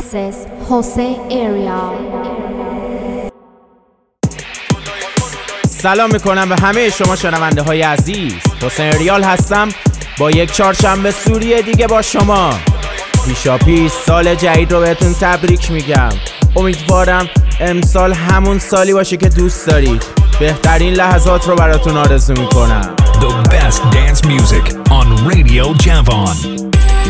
This is Jose Ariel. سلام میکنم به همه شما شنونده های عزیز. حسین ریال هستم با یک چهارشنبه سوری دیگه با شما. پیشاپیش سال جدید رو بهتون تبریک میگم. امیدوارم امسال همون سالی باشه که دوست دارید. بهترین لحظات رو براتون آرزو میکنم. The best dance music on Radio Javon.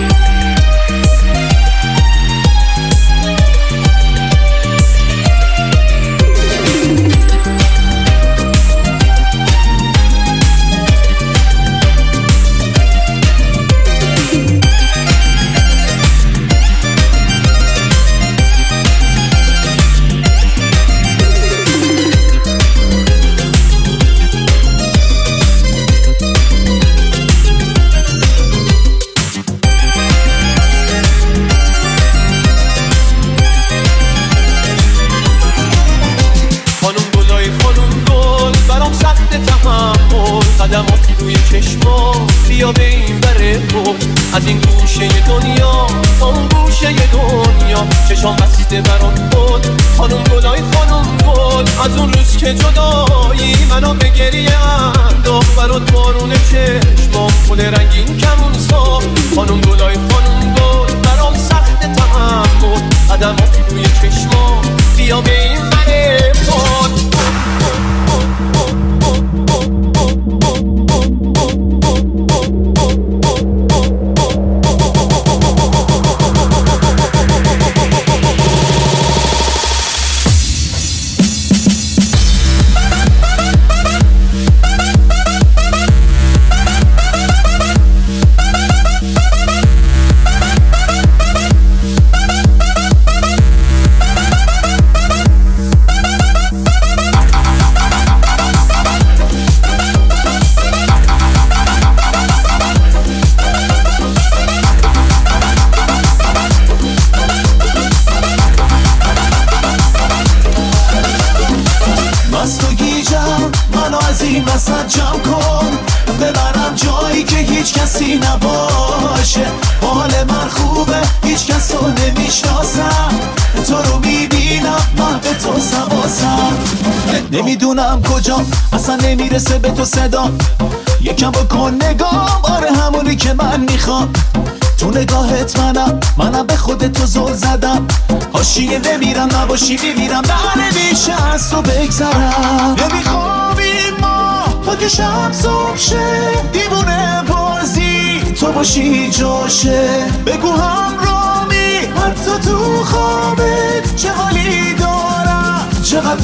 قدماتی روی چشما بیا به این بره تو از این گوشه دنیا تا اون گوشه دنیا چشام بسته برات بود خانم گلای خانم گل از اون روز که جدایی منو به گریه انداخت برات بارون چشما گل رنگین کمون ساخت خانم گلای خانم گل برام سخت تحمل قدماتی روی چشما بیا به این بره تو جمع کن ببرم جایی که هیچ کسی نباشه حال من خوبه هیچ کس رو نمیشناسم تو رو میبینم محو تو سواسم نمیدونم کجا اصلا نمیرسه به تو صدا یکم بکن نگام آره همونی که من میخوام تو نگاهت منم به خودت تو زل زدم حاشیه نمیرم نباشی میمیرم نمیشه از تو بگذرم نمیخوابیم ما تا که شب صبح شه دیوونه بازی تو باشی جاشه بگو همرامی حتی تو خوابت چه حالی دارم چقدر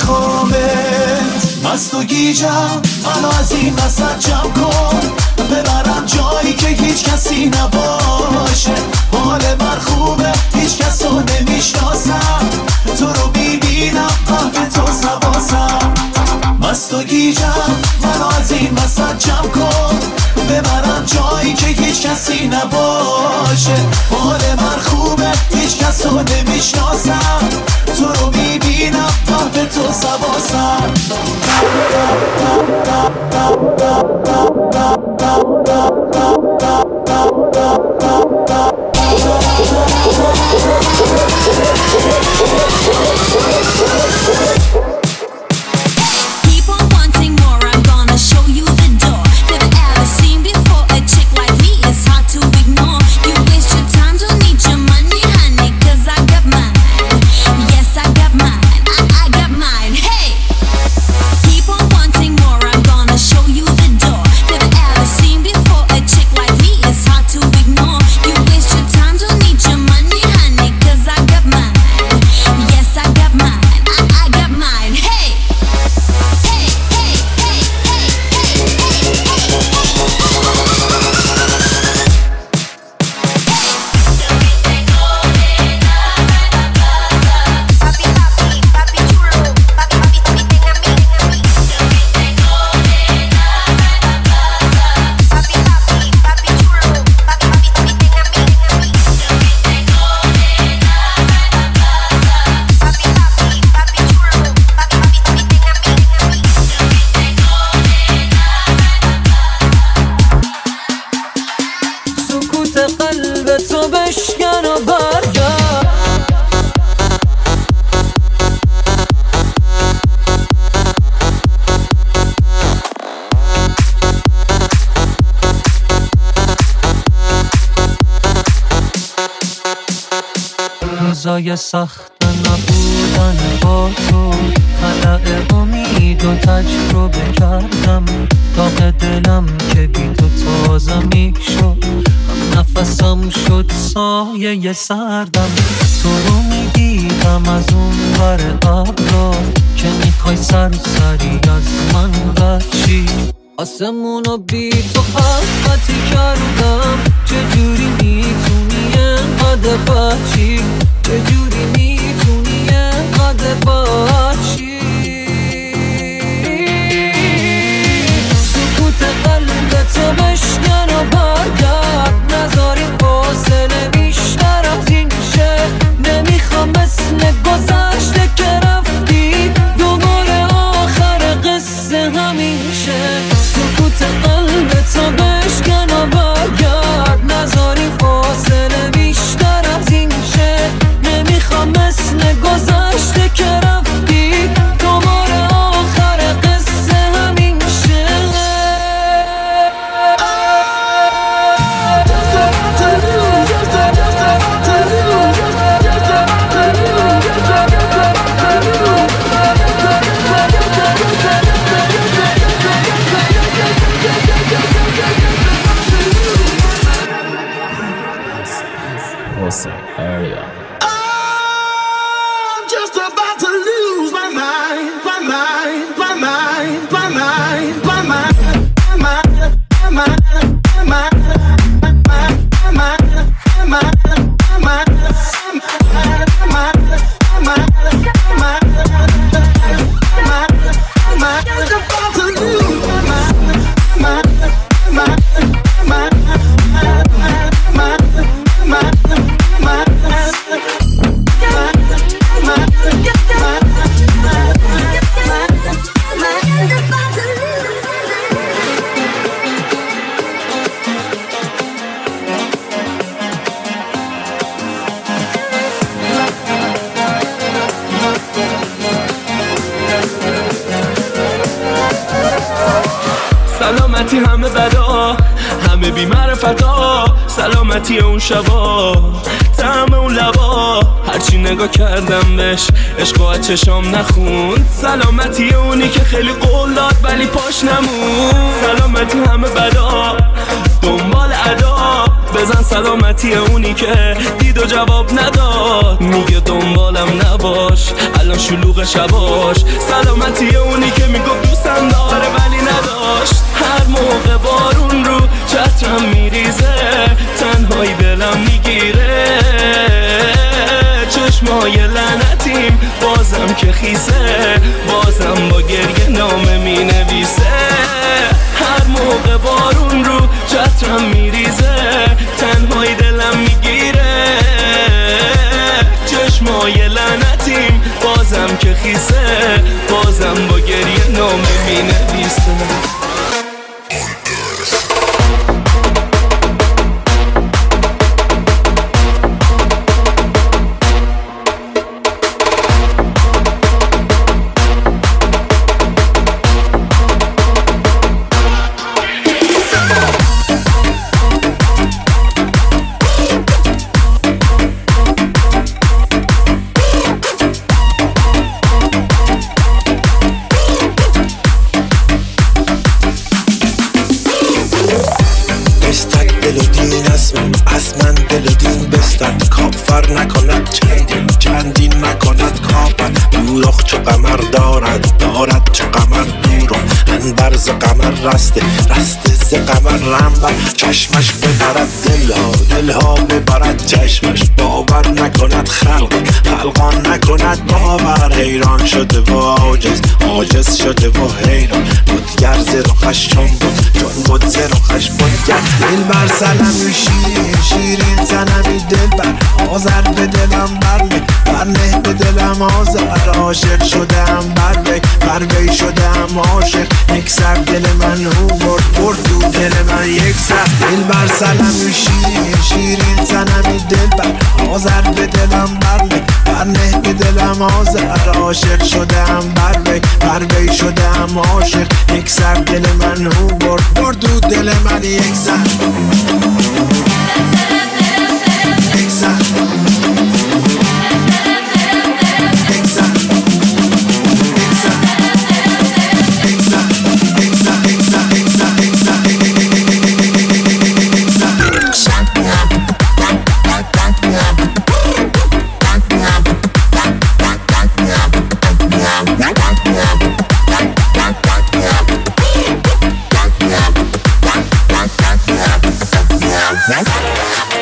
میخوامت مست و گیجم منو از این وسط جمع کن ببرم جایی که هیچ کسی نباشه حال من خوبه هیچ کس رو نمیشناسم تو رو میبینم محو تو سواسم مست و گیجم منو از این وسط جمع کن ببرم جایی که هیچ کسی نباشه حال من خوبه هیچ کس رو نمیشناسم تو رو میبینم محو تو سواسم قلب تو بشکن و برگرد روزای سخت نبودن با تو، خلأ امید و تجربه کردم، داغ دلم که بی تو تازه میشد، هم نفسم شد سایه سردم. تو رو میدیدم از اون ور ابرا که میخوای سری از من بچی، آسمونو بی تو خلقتی کردم. چجوری میتونی انقدر بچی، چجوری میتونی انقدر بچی. سکوت قلبتو بشکن و برگرد، نذاریم فاصله بیشتر از این شه. نمیخوام مثل گذشته که رفتی دوباره آخر قصه همین شه. سکوت قلبتو بشکن و برگرد، نذاریم فاصله بیشتر از این شه. نمیخوام مثل گذشته که رفتی دوباره آخر قصه همین شه. Jose Ariel. I'm just about to lose my mind, my mind, my mind, my mind, my mind, my mind, my mind, my سلامتی همه بدا، همه بی معرفتا، سلامتی اون شبا، طعم اون لبا، هرچی نگاه کردم بهش عشق و چشام نخوند. سلامتی اونی که خیلی قول داد ولی پاش نموند. سلامتی همه بدا، دنبال ادا، بزن سلامتی اونی که دید و جواب نداد. میگه دنبالم نباش الان شلوغ شباش. سلامتی اونی که میگفت دوستم داره ولی نداشت. هر موقع بارون رو چترم میریزه، تنهایی دلم میگیره. چشمای لعنتیم بازم که خیسه، بازم با گریه نامه مینویسه. هر موقع بارون رو چترم میریزه، تنهایی دلم میگیره. چشمای لعنتیم بازم که خیسه، بازم با گریه نامه مینویسه. چندین نکند کافت دوراخ چو قمر دارد چو قمر دورم انبرز قمر رسته ز قمر رنبر چشمش ببرد دلها ببرد چشمش باور نکند خلقان نکند باور حیران شده و عاجز شده و حیران بودگر ز رخش چون بود ز رخش بودگر دل بر سلم شیرین سنمی دل بر آذر به دلم برنه به دلم آذر عاشق شدم بر وی شدم عاشق یک سر دل من او برد دو دل من یک سر دل بر سلم شیرین سنمی دل بر آذر به دلم برنه به دلم آذر عاشق شدم بر وی شدم عاشق یک سر دل من او برد دو دل من یک سر یک سر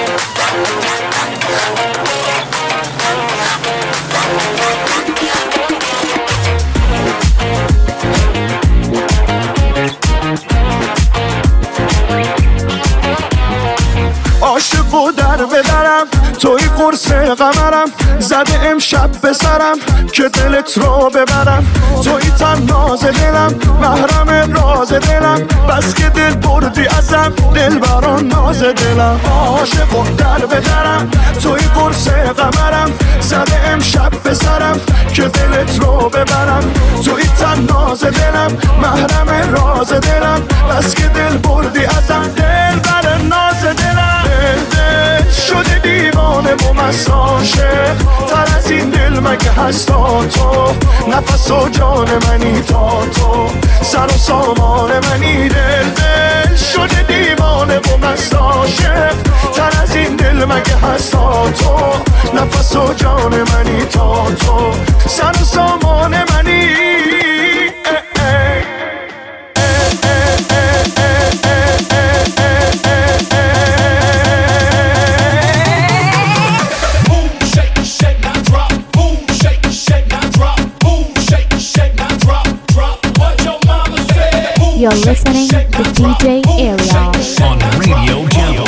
عاشق و در بدرم توی قرص قمرم زده امشب به سرم که دلت رو ببرم توی تناز دلم محرم راز دلم بس که دل بردی ازم دل بران ناز دلم عاشق و در بدرم توی قرص قمرم زده امشب به سرم که دلت رو ببرم توی تناز دلم محرم راز دلم بس که دل بردی ازم دل بران ناز دلم دل شده دیوانه و مست عاشق تر از این دل مگه هستا تو نفس و جان منی تا تو سر و سامان منی دل شده دیوانه و مست عاشق تر از این دل مگه هستا تو نفس و جان منی تا تو سر و سامان منی You're listening to DJ Ariel on Radio Jungle.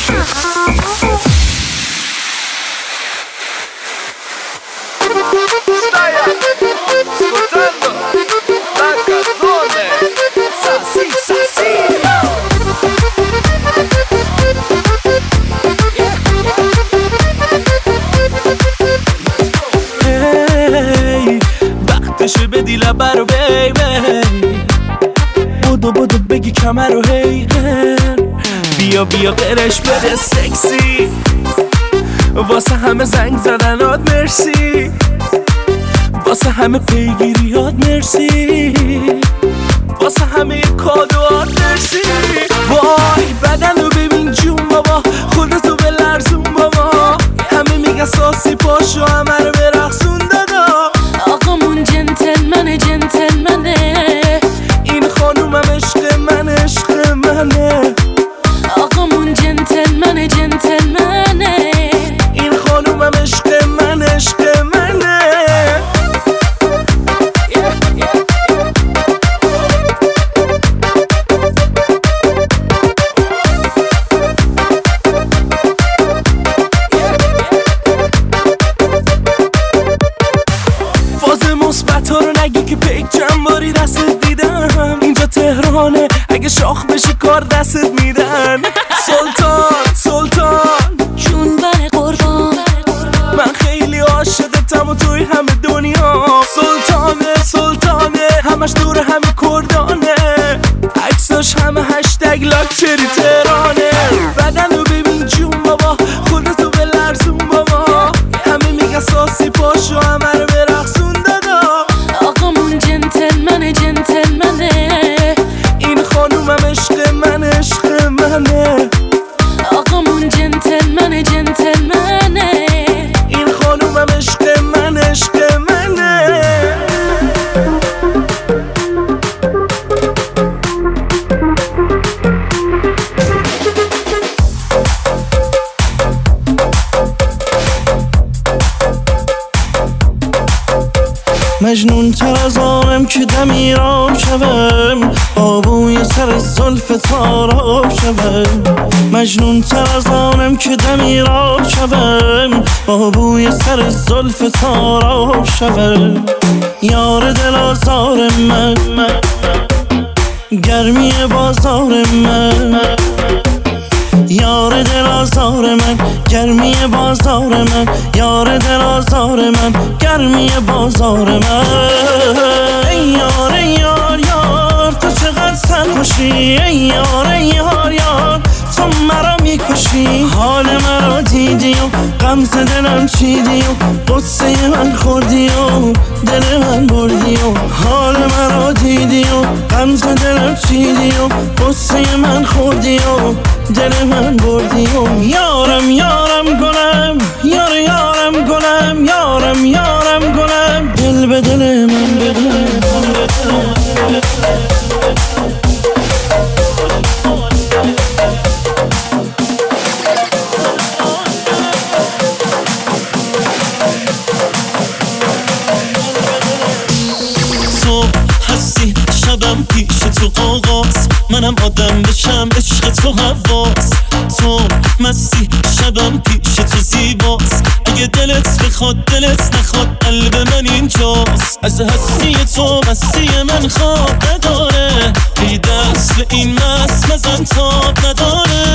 وقتشه بدی لبه رو بیبی بودو بگی کمر رو هیقن بیا قرش بده سکسی واسه همه زنگ زدنات مرسی واسه همه پیگیریات مرسی واسه همه کادوات مرسی وای بدن رو ببین جون بابا خودتو به لرزون بابا همه میگن ساسی پاشو همه رو برقصون دادا آقامون جنتلمنه این خانومم عشق منه آقامون جنتلمنه این خانومم عشق منه اگه شاخ بشی کار دستت میدن سلطان جون بر قربان من خیلی عاشقتم و توی همه دنیا سلطانه همش دور همه کردانه عکساش همه هشتگ لاکچری تهرانه بدن رو ببین جون بابا خودتو به لرزون بابا همه میگن ساسی پاشو همه رو برقصون دادا آقامون جنتلمنه خانومم عشق منه آقامون جنتلمنه این خانومم عشق منه مجنون تر از آنم که دمیرام شوم آبوی سر زلف تاراب شوم مجنون تر از آنم که دمیرام شوم آبوی سر زلف تاراب شوم یار دل آزار من گرمی بازار من یار دل آزار من گرمی بازار من یار دل آزار من گرمی بازار من ای یار تو چقدر سرخوشی ای یار تو مرا میکشی حال مرا دیدی و غمز دلم چیدی و قصه من خوردی و دل من بردی و حال مرا دیدی و غمز دلم چیدی و قصه من خوردی و دل من بردی و یارم گلم یارم گلم یارم گلم دل به دل من بده تو هستی شبم پیش تو آغاز منم آدم بشم عشق تو حواس تو مستی شبم پیش تو زیباست اگه دلت بخواد دلت نخواد قلب من اینجاست از هستی تو مستی من خواب نداره ای دست به این مست مزن تاب نداره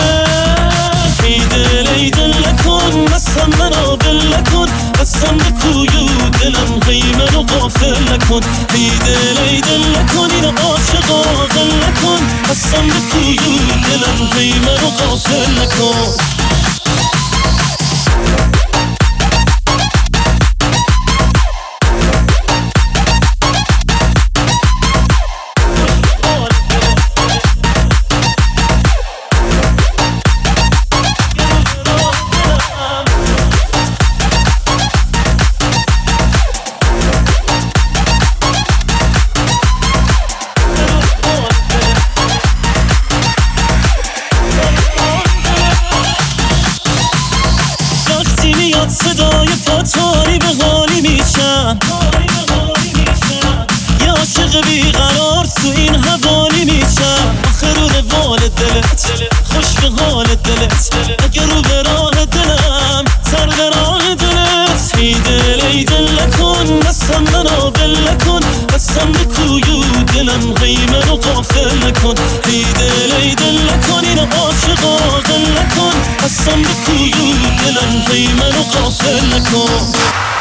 ای دل نکن مستم منو بل نکن بستم به کوی و دلم هی منو غافل نکن ای دل نکن اینو عاشقا غل نکن بستم به کوی و دلم هی منو غافل نکن صدای پاتاری به حالی میشم یه عاشق بیقرار تو این حوالی میشم آخر رو روال دلت خوش به حال دلت اگر رو به راه دلم سر به راه دلت ای دل ای دل نکن دستم منو بل نکن دستم بکویو دلم غیمه رو غافل نکن ای دل ای دل نکن اینو عاشقا غل نکن دستم بکویو دلم غیمه رو غافل نکن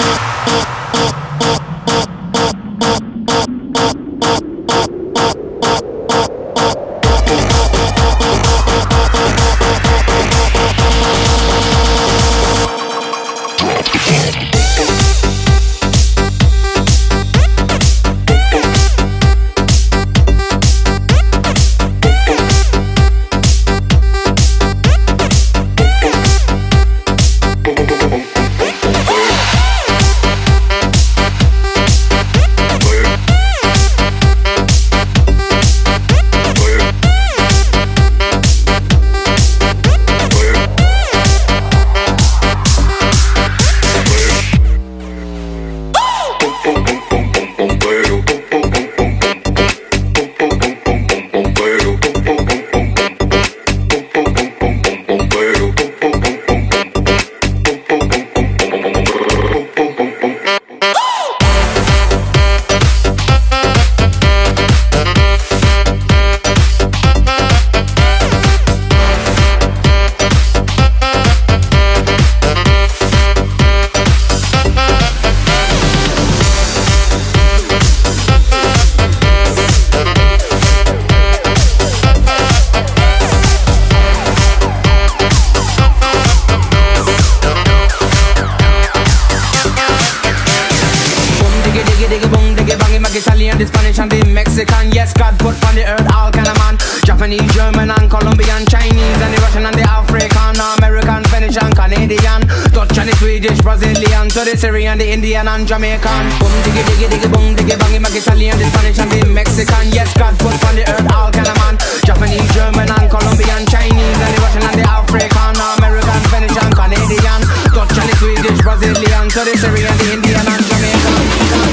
the Spanish and the Mexican. Yes, God put on the earth all kind of man. Japanese, German and Colombian, Chinese and the Russian and the African, American, Spanish and Canadian, Dutch and the Swedish, Brazilian, to the Syrian, the Indian and Jamaican. Boom diggy diggy diggy boom diggy bangy mag Italian, the Spanish and the Mexican. Yes, God put on the earth all kind of man. Japanese, German and Colombian, Chinese and the Russian and the African, American, Spanish and Canadian, Dutch and the Swedish, Brazilian, to the Syrian, the Indian and Jamaican.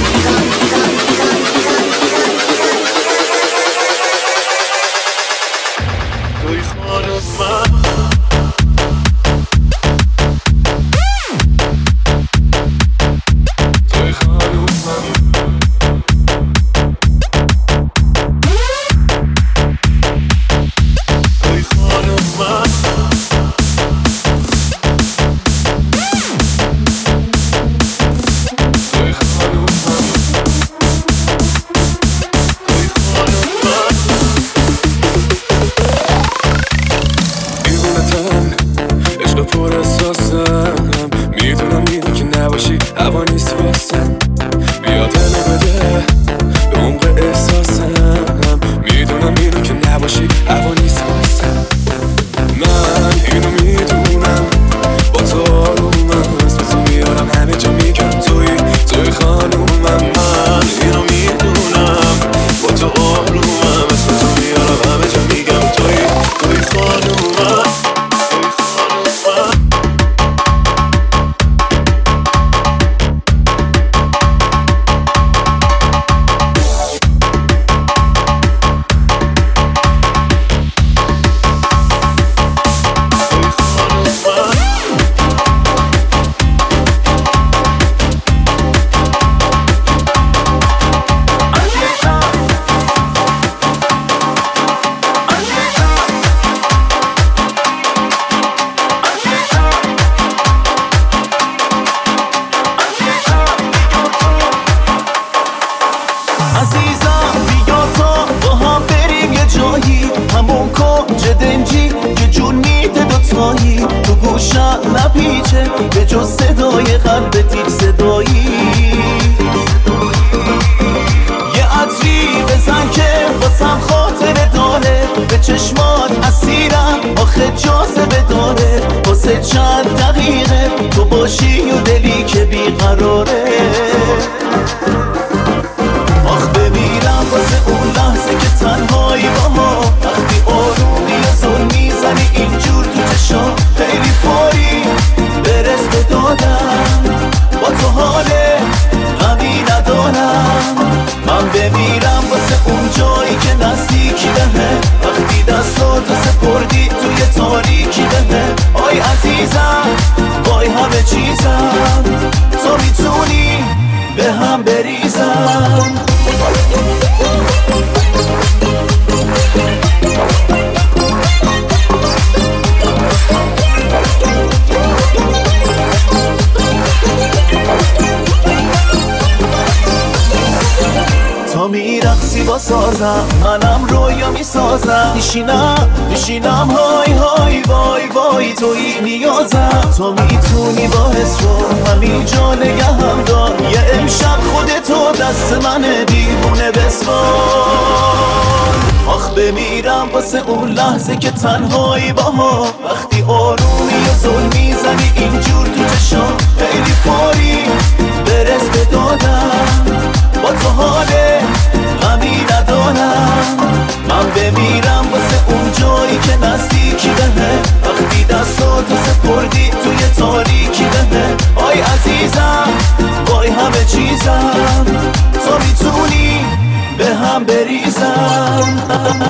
به جز صدای قلب تیر صدایی یه عطری بزن که واسم خاطره داره به چشمات اسیرم آخه جاذبه داره واسه چند دقیقه تو باشی و دلی که بیقراره آخ بمیرم واسه اون لحظه که تنهایی با ما وقتی آرومی و زل میزنی اینجور تو چشام خیلی فوری برس به دادم با تو حاله غمی ندارم من بمیرم واسه اون جایی که نزدیکی بهه وقتی چیزم تو میتونی به هم بریزم تا میرقصی با سازم منم رویا میسازم میشینم های های وای وای توی نیازم تو میتونی با حس رو همینجا نگهم دار یه امشب خودتو دست منه دیوونه بسپار آخ بمیرم واسه اون لحظه که تنهایی باها وقتی آرومی و زل میزنی اینجور تو چشام خیلی فوری برس به دادم با تو حاله غمی ندارم من بمیرم واسه اون جایی که نزدیکی بهه وقتی دستاتو سپردی توی تاریکی بهه آی عزیزم وای همه چیزم تو میتونی به هم بریزم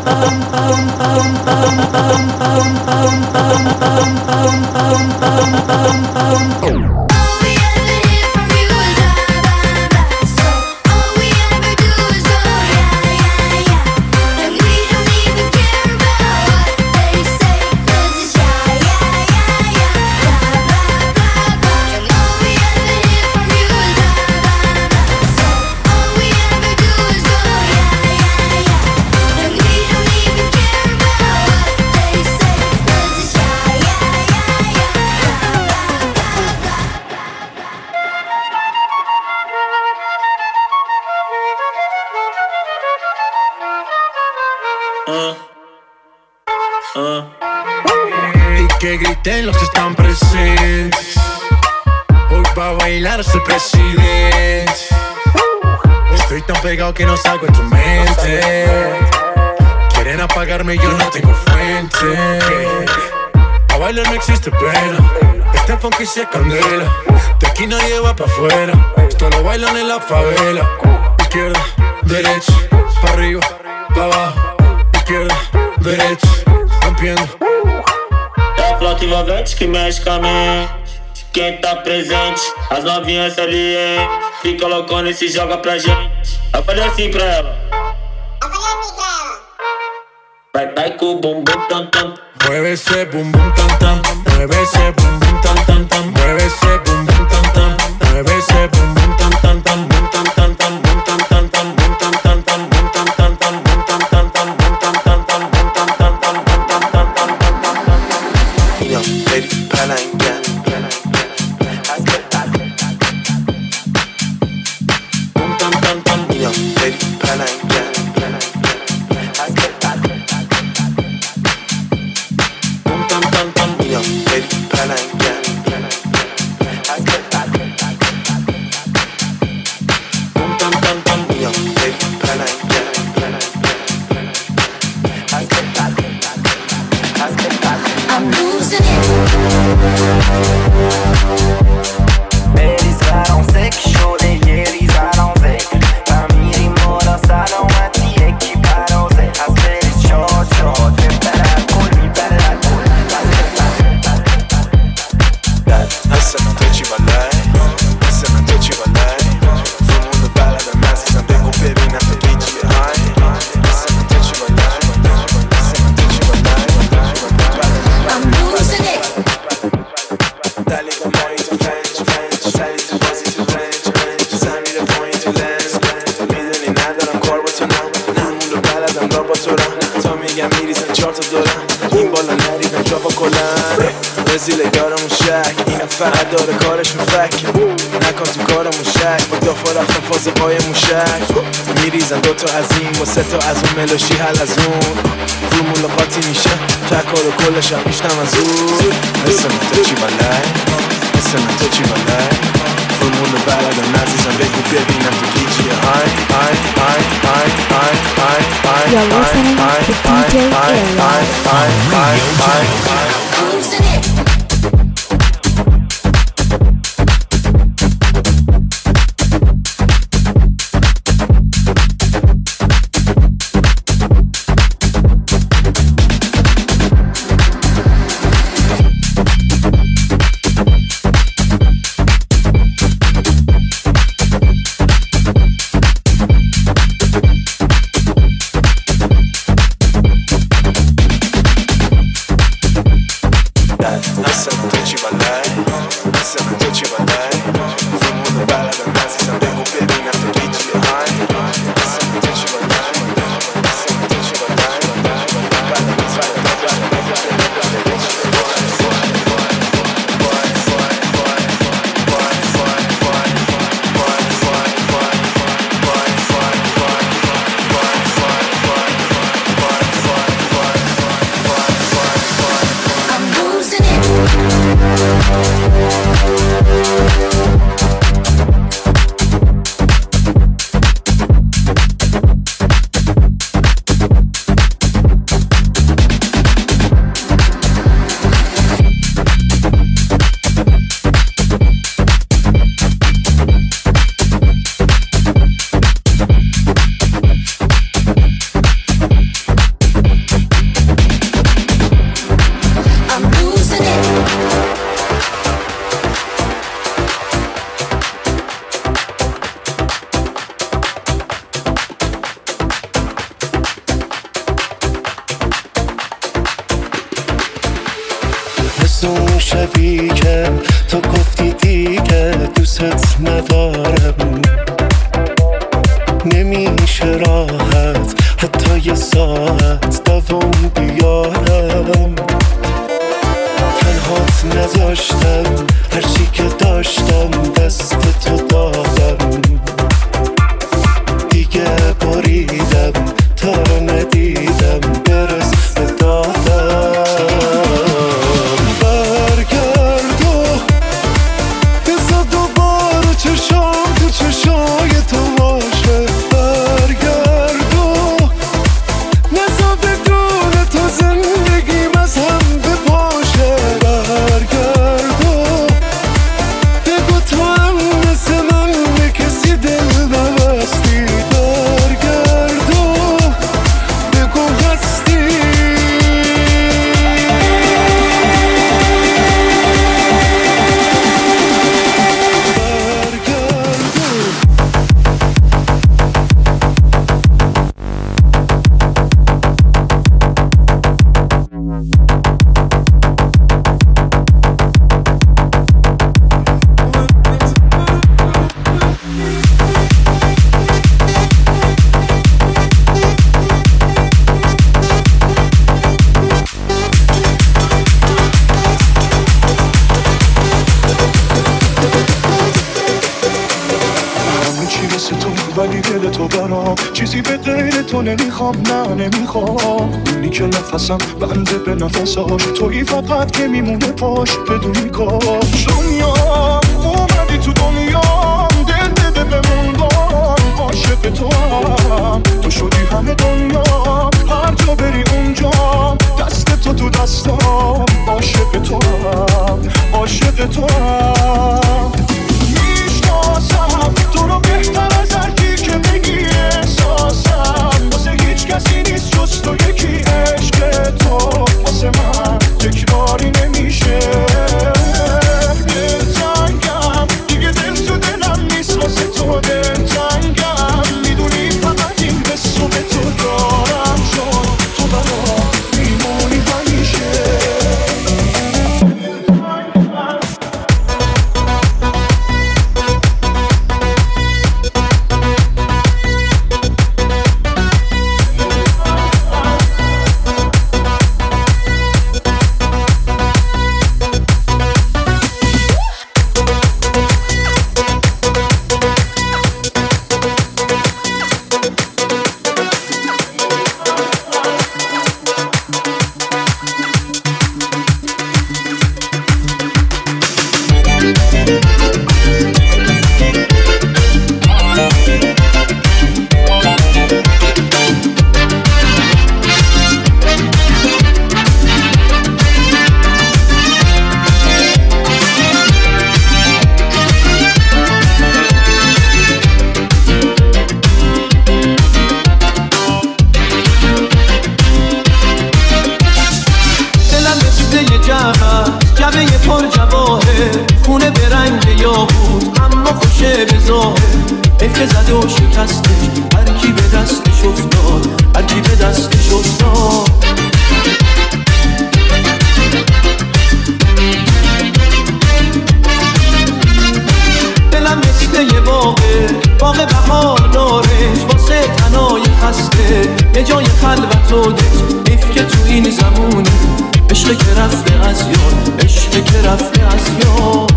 Y que griten los que están presentes. Hoy pa' bailar soy presidente. Estoy tan pegado que no salgo de tu mente. Quieren apagarme y yo no tengo fuente. A bailar no existe pena. Este funky se candela. De aquí nadie va pa' afuera. Esto lo bailan en la favela. Izquierda, derecha, pa' arriba, pa' abajo. Izquierda, derecha, rompiendo. É a flauta envolvente que mexe com a mente. Quem tá presente, as novinhas salientes. Fica loucona e se joga pra gente. Eu falei assim pra ela. Vai com o bumbum tam tam. Mueve ese bumbum tam tam. Mueve ese bumbum tam tam tam. Mueve ese bumbum tam tam. Mueve ese bumbum tam tam tam. Bum tam tam tam. Bum tam tam tam. Bum tam tam tam. Bum tam tam tam. Bum tam tam tam. Bum tam tam tam. Bum tam tam tam. Bum tam tam tam. اینا خیلی پلنگن Bum tam tam tam. اینا خیلی پلنگن Bum tam tam tam. اینا خیلی پلنگن Bum tam tam tam. اینا خیلی پلنگن I'm losing it. بریزم سک شده یه ریزم زک و میریم بالا سلامتی یکی برازه از بریز شاد شاد ببرد کل میبرد حسن تو چی بالای حسن تو چی بالای فرمون بلدم عزیزم بگو ببینم تو گیجی های حسن تو چی بالای حسن تو چی بالای I'm losing it. دلی با مایی تو فنج سری تو بازی تو رنج زمیر پایین تو لنز میدونی ندارم کار با تو نمون رو بلدم را با تو رم تا میگم میریزن 4 تا دلم این بالا نریدم جا با کلن رزیله دارمون شک اینا فقط داره کارشون فک نکن تو کارمون شک با دافا رفتم فاز پای موشک میریزن 2 تا از این با 3 تا از اون ملوشی حل از اون فرمول قاطی میشه تکار و کلشم میشنم از اون حسن تو چی بالای حسن تو چی بالای فرمول بلدم عزیزم بگو ببینم تو گیجیه های های های های های های های You're listening to DJ Ariel. Losing it. بلد حسن تو چی بلد حسن تو چی بلد فرمون بلدم عزیزم بگو ببینم تو گیجی های حسن تو چی بلد حسن تو چی بلد بلد شبی که تو گفتی دیگه دوست ندارم نمیشه راحت حتی یه ساعت دوام بیارم تنهات نذاشتم هرچی که داشتم دست تو دادم دیگه بریدم تا ندیدم برس به دادم چشای تو باشه برگردو نزا بدون تو زندگیم از هم بپاشه برگردو بگو تو هم مثل من به کسی دل نبستی برگردو بگو هستی ولی دل تو برام چیزی به غیر تو نمیخوام نه نمیخوام اونی که نفسم بنده به نفساش تویی فقط که میمونه پاش بدونی کاش دنیا اومدی تو دنیا دل بده بموندم عاشق تو هم تو شدی همه دنیا هر جا بری اونجا دست تو دستام عاشق تو هم عاشق تو هم میشناسم تو رو بهتر از هر کی که بگی احساسم واسه هیچ کسی نیست جز تو یکی عشق تو واسه من تکراری نمیشه دلتنگم دیگه دل تو دلم نیست واسه تو دلتنگم میدونی فقط این حسو به تو دارم چون تو برام میمونی همیشه جبه پر جواهر خونه به رنگ یاقوت اما خوشه به ظاهر افته زده و شکستش هر کی به دستش افتاد هر کی به دستش افتاد تو دک حیف که تو این زمونی عشق که رفته از یاد، عشق که رفته از یاد.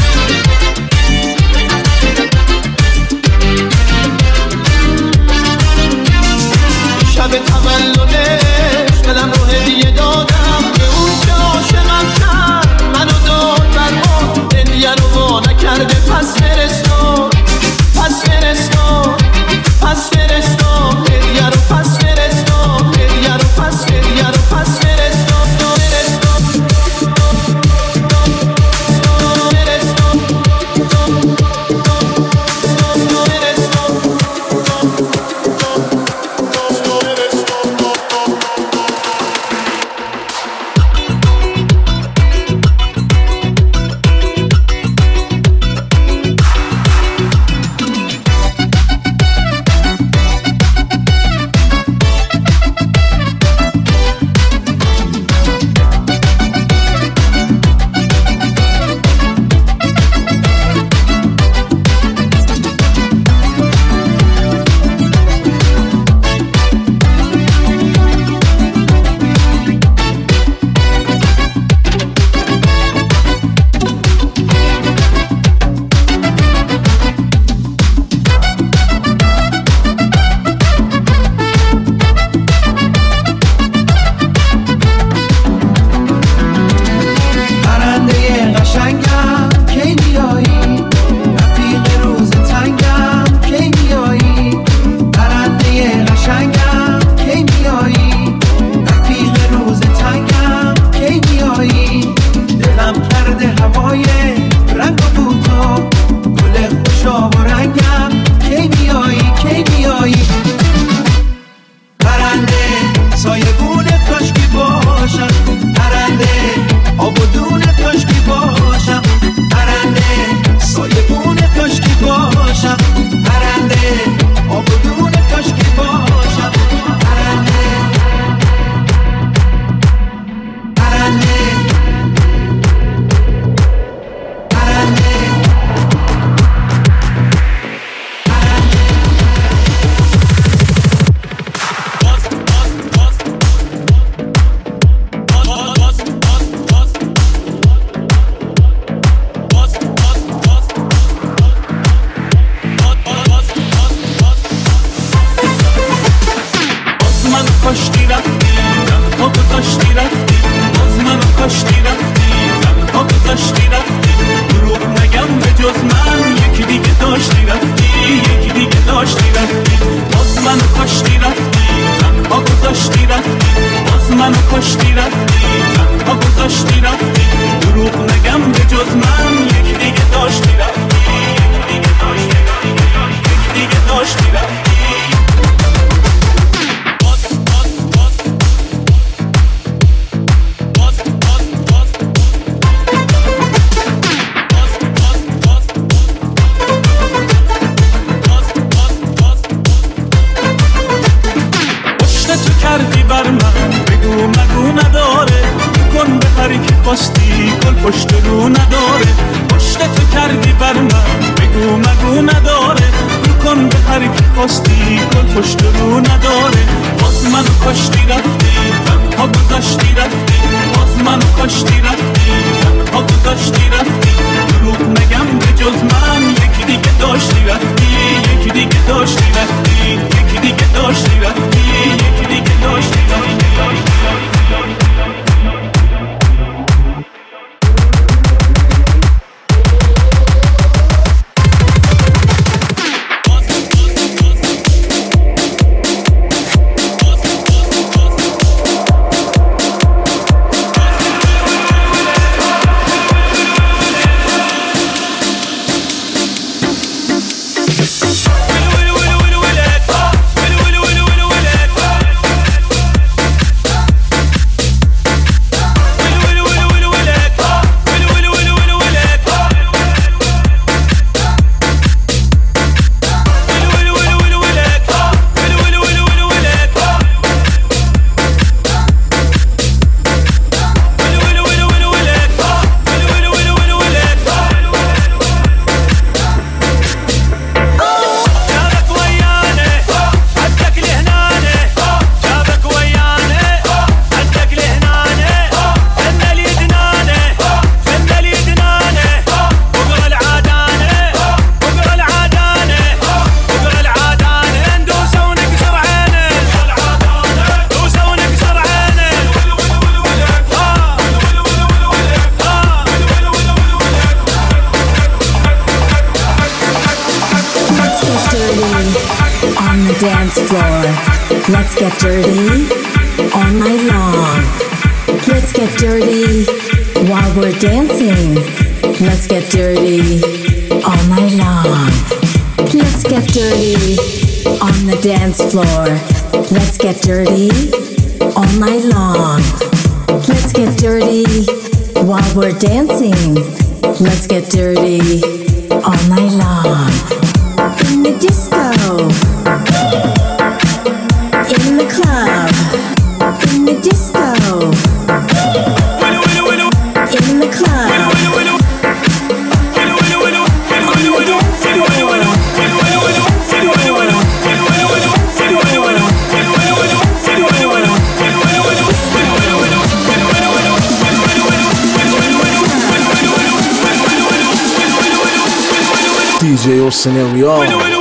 شب تولدش دلم رو هدیه دادم به اون که عاشقم کرد منو داد برباد، هدیه رو وا نکرده پس فرستاد، پس فرستاد، پس فرستاد، هدیه رو پس فرستاد، هدیه رو پس، هدیه رو پس فرستاد. dance floor. Let's get dirty all night long. Let's get dirty while we're dancing. Let's get dirty all night long. Let's get dirty on the dance floor. Let's get dirty all night long. Let's get dirty while we're dancing. Let's get dirty all night long. In the disco, in the club, in the disco, in the club, on the dance floor. DJ Ocean Real.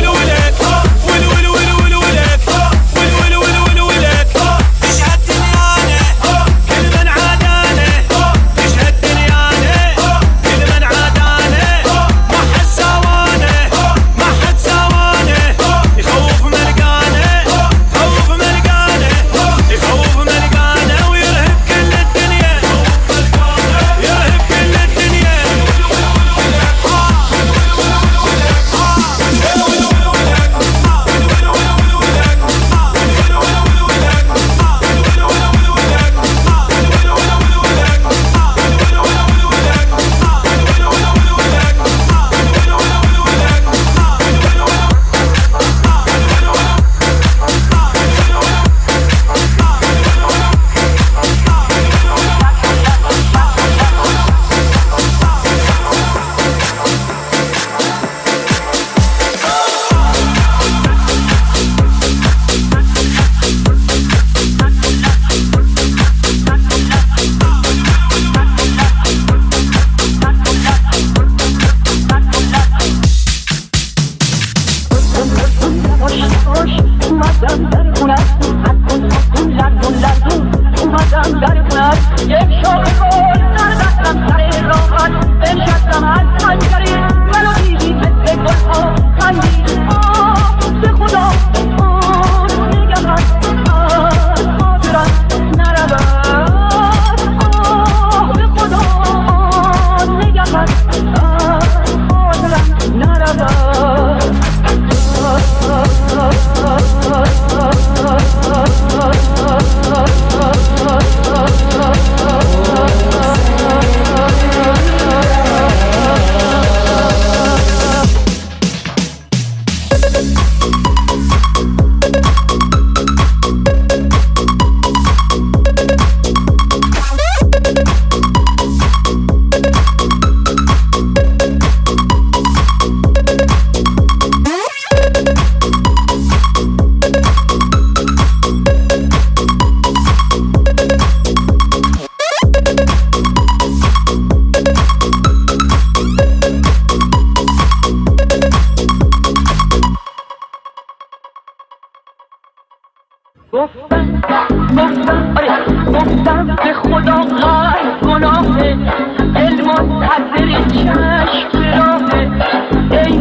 گفتم به خدا غیر گناهه علم منتظر چشم راهه ای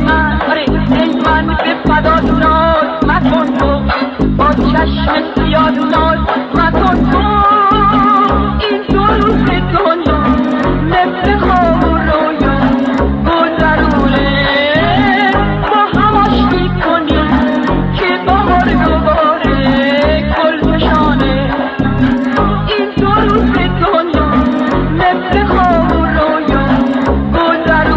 من به فداد ناز مکن تو با چشم سیاد ناز مکن تو این دو روز دنیا مثل خواب و رویا گذرونه با هم آشتی کنیم که بهار دوباره گل فشانه این دو روز دنیا مثل خواب و رویا گذرونه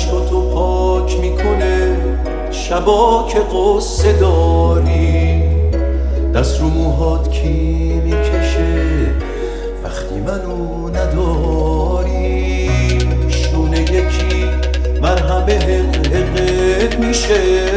عشقاتو پاک میکنه شبا که قصه داری دست رو موهات کی میکشه وقتی منو نداری شونه یکی مرهم حقت میشه